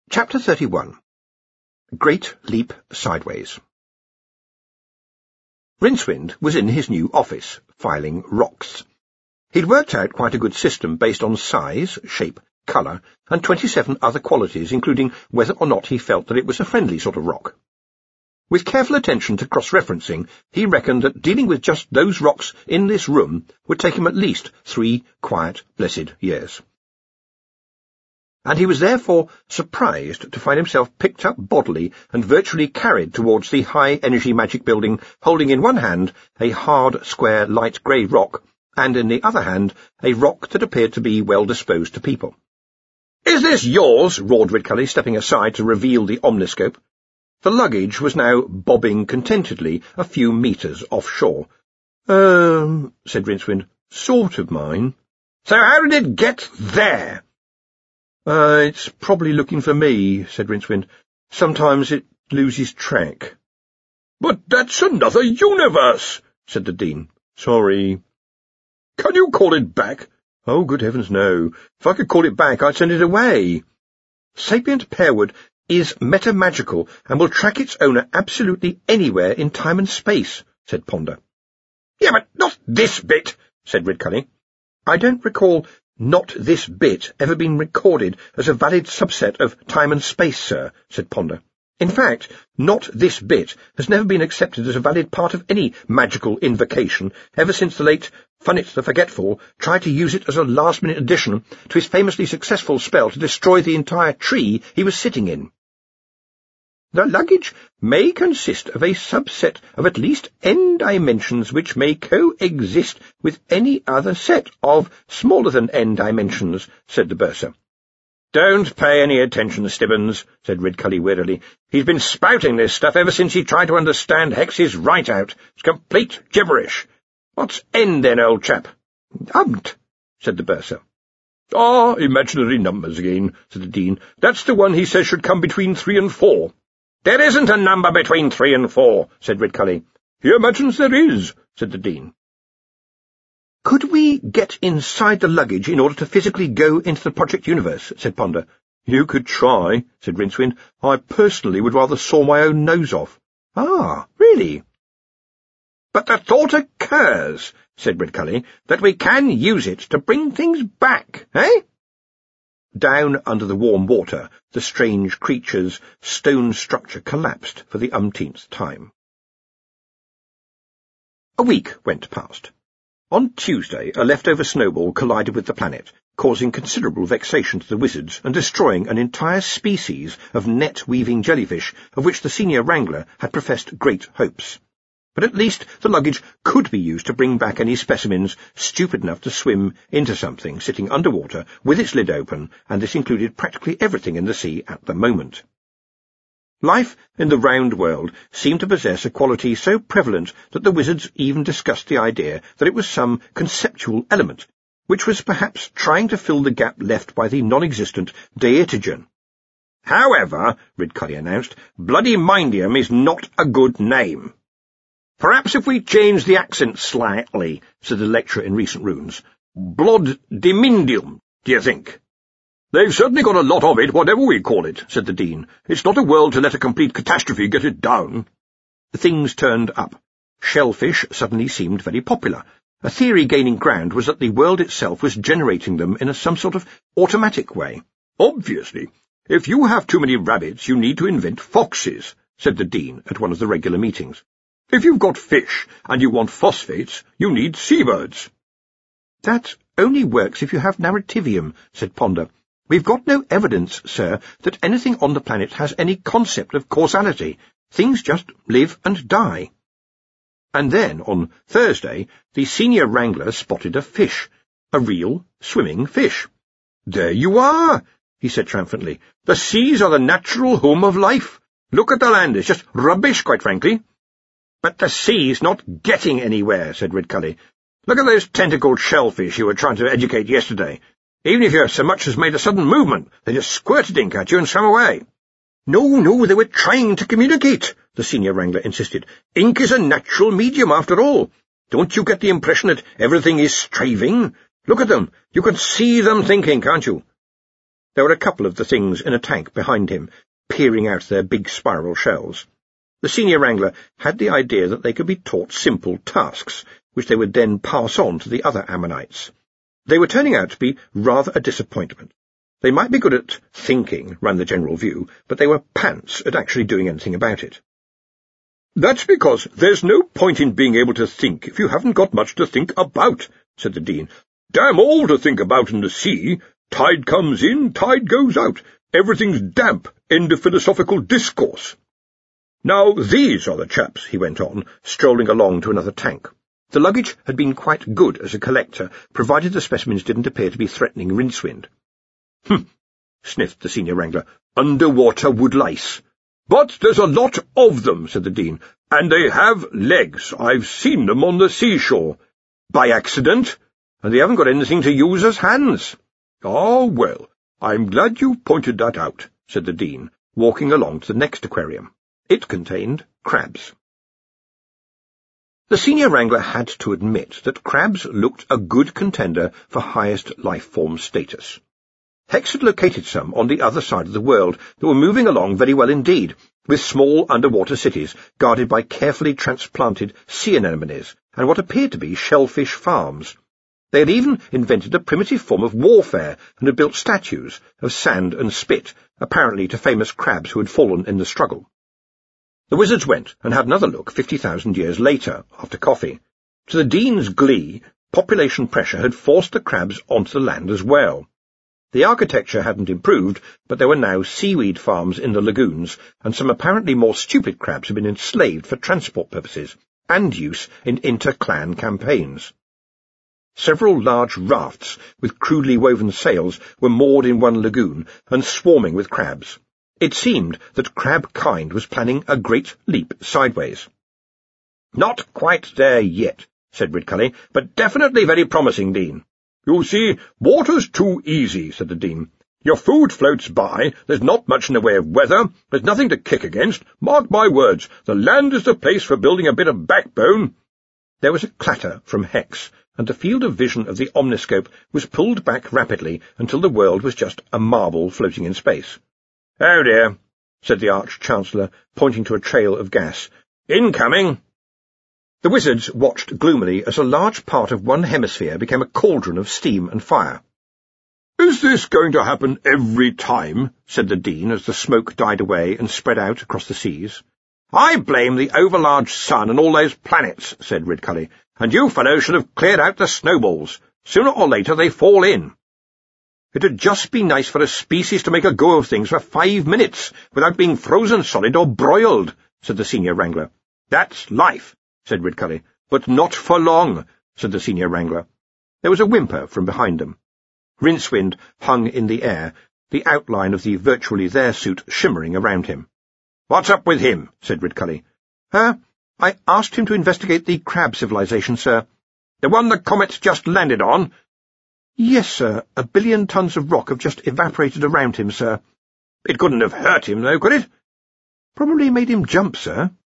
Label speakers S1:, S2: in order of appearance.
S1: Chapter 31. Great Leap Sideways. Rincewind was in his new office, filing rocks. He'd worked out quite a good system based on size, shape, colour, and 27 other qualities, including whether or not he felt that it was a friendly sort of rock. With careful attention to cross-referencing, he reckoned that dealing with just those rocks in this room would take him at least 3 quiet, blessed years. And he was therefore surprised to find himself picked up bodily and virtually carried towards the high-energy magic building, holding in one hand a hard, square, light grey rock, and in the other hand a rock that appeared to be well disposed to people. "Is this yours?" roared Ridcully, stepping aside to reveal the omniscope. The luggage was now bobbing contentedly a few metres offshore. Said Rincewind, "sort of mine." "So how did it get there?"
S2: It's probably looking for me," said Rincewind. "Sometimes it loses track."
S3: "But that's another universe," said the Dean.
S2: "Sorry."
S3: "Can you call it back?"
S2: "Oh, good heavens, no. If I could call it back, I'd send it away." "Sapient Pearwood is metamagical and will track its owner absolutely anywhere in time and space," said Ponder.
S3: "Yeah, but not this bit," said Ridcully.
S2: "I don't recall not this bit ever been recorded as a valid subset of time and space, sir," said Ponder. "In fact, not this bit has never been accepted as a valid part of any magical invocation ever since the late Funnet the Forgetful tried to use it as a last-minute addition to his famously successful spell to destroy the entire tree he was sitting in. The luggage may consist of a subset of at least n dimensions which may coexist with any other set of smaller than n dimensions," said the Bursar.
S3: "Don't pay any attention, Stibbons," said Ridcully wearily. "He's been spouting this stuff ever since he tried to understand Hex's write-out. It's complete gibberish. What's n then, old chap?"
S2: "Ump't," said the Bursar.
S3: "Ah, imaginary numbers again," said the Dean. "That's the one he says should come between 3 and 4. "There isn't a number between 3 and 4, said Ridcully.
S2: "He imagines there is," said the Dean. "Could we get inside the luggage in order to physically go into the Project Universe?" said Ponder. "You could try," said Rincewind. "I personally would rather saw my own nose off." "Ah, really?"
S3: "But the thought occurs," said Ridcully, "that we can use it to bring things back, eh?"
S1: Down under the warm water, the strange creature's stone structure collapsed for the umpteenth time. A week went past. On Tuesday, a leftover snowball collided with the planet, causing considerable vexation to the wizards and destroying an entire species of net-weaving jellyfish of which the senior wrangler had professed great hopes. But at least the luggage could be used to bring back any specimens stupid enough to swim into something sitting underwater with its lid open, and this included practically everything in the sea at the moment. Life in the round world seemed to possess a quality so prevalent that the wizards even discussed the idea that it was some conceptual element, which was perhaps trying to fill the gap left by the non-existent Deitogen.
S3: "However," Ridcully announced, "Bloody Mindium is not a good name."
S1: "Perhaps if we change the accent slightly," said the lecturer in recent runes.
S3: "Blood Dimindium, do you think?"
S2: "They've certainly got a lot of it, whatever we call it," said the Dean. "It's not a world to let a complete catastrophe get it down."
S1: Things turned up. Shellfish suddenly seemed very popular. A theory gaining ground was that the world itself was generating them in some sort of automatic way.
S2: "Obviously, if you have too many rabbits, you need to invent foxes," said the Dean at one of the regular meetings. "If you've got fish and you want phosphates, you need seabirds."
S1: "That only works if you have narrativium," said Ponder. "We've got no evidence, sir, that anything on the planet has any concept of causality. Things just live and die." And then, on Thursday, the senior wrangler spotted a fish, a real swimming fish.
S2: "There you are," he said triumphantly. "The seas are the natural home of life. Look at the land, it's just rubbish, quite frankly."
S3: "But the sea's not getting anywhere," said Ridcully. "Look at those tentacled shellfish you were trying to educate yesterday. Even if you so much as made a sudden movement, they just squirted ink at you and swam away."
S2: No, they were trying to communicate," the senior wrangler insisted. "Ink is a natural medium, after all. Don't you get the impression that everything is striving? Look at them. You can see them thinking, can't you?"
S1: There were a couple of the things in a tank behind him, peering out their big spiral shells. The senior wrangler had the idea that they could be taught simple tasks, which they would then pass on to the other ammonites. They were turning out to be rather a disappointment. They might be good at thinking, ran the general view, but they were pants at actually doing anything about it.
S3: "That's because there's no point in being able to think if you haven't got much to think about," said the Dean. "Damn all to think about in the sea. Tide comes in, tide goes out. Everything's damp. End of philosophical discourse. Now these are the chaps," he went on, strolling along to another tank. The luggage had been quite good as a collector, provided the specimens didn't appear to be threatening Rincewind. Sniffed the senior wrangler. "Underwater woodlice." "But there's a lot of them," said the Dean, "and they have legs. I've seen them on the seashore."
S1: "By accident? And they haven't got anything to use as hands."
S3: "Ah, well, I'm glad you pointed that out," said the Dean, walking along to the next aquarium. It contained crabs.
S1: The senior wrangler had to admit that crabs looked a good contender for highest life-form status. Hex had located some on the other side of the world that were moving along very well indeed, with small underwater cities guarded by carefully transplanted sea anemones and what appeared to be shellfish farms. They had even invented a primitive form of warfare and had built statues of sand and spit, apparently to famous crabs who had fallen in the struggle. The wizards went and had another look 50,000 years later, after coffee. To the Dean's glee, population pressure had forced the crabs onto the land as well. The architecture hadn't improved, but there were now seaweed farms in the lagoons, and some apparently more stupid crabs had been enslaved for transport purposes and use in inter-clan campaigns. Several large rafts with crudely woven sails were moored in one lagoon and swarming with crabs. It seemed that crab-kind was planning a great leap sideways.
S3: "Not quite there yet," said Ridcully, "but definitely very promising, Dean." "You see, water's too easy," said the Dean. "Your food floats by, there's not much in the way of weather, there's nothing to kick against. Mark my words, the land is the place for building a bit of backbone."
S1: There was a clatter from Hex, and the field of vision of the omniscope was pulled back rapidly until the world was just a marble floating in space.
S3: "Oh dear,"
S1: said the Arch-Chancellor, pointing to a trail of gas.
S3: "Incoming."
S1: The wizards watched gloomily as a large part of one hemisphere became a cauldron of steam and fire.
S3: "Is this going to happen every time?" said the Dean as the smoke died away and spread out across the seas.
S1: "I blame the overlarge sun and all those planets," said Ridcully, "and you fellows should have cleared out the snowballs. Sooner or later they fall in. It'd just be nice for a species to make a go of things for 5 minutes without being frozen solid or broiled," said the senior wrangler.
S3: "That's life," said Ridcully.
S1: "But not for long," said the senior wrangler. There was a whimper from behind them. Rincewind hung in the air, the outline of the virtually there suit shimmering around him.
S3: "What's up with him?" said Ridcully.
S1: I asked him to investigate the crab civilization, sir."
S3: "The one the comet's just landed on?"
S1: "Yes, sir. 1 billion tons of rock have just evaporated around him, sir."
S3: "It couldn't have hurt him, though, could it?"
S1: "Probably made him jump, sir."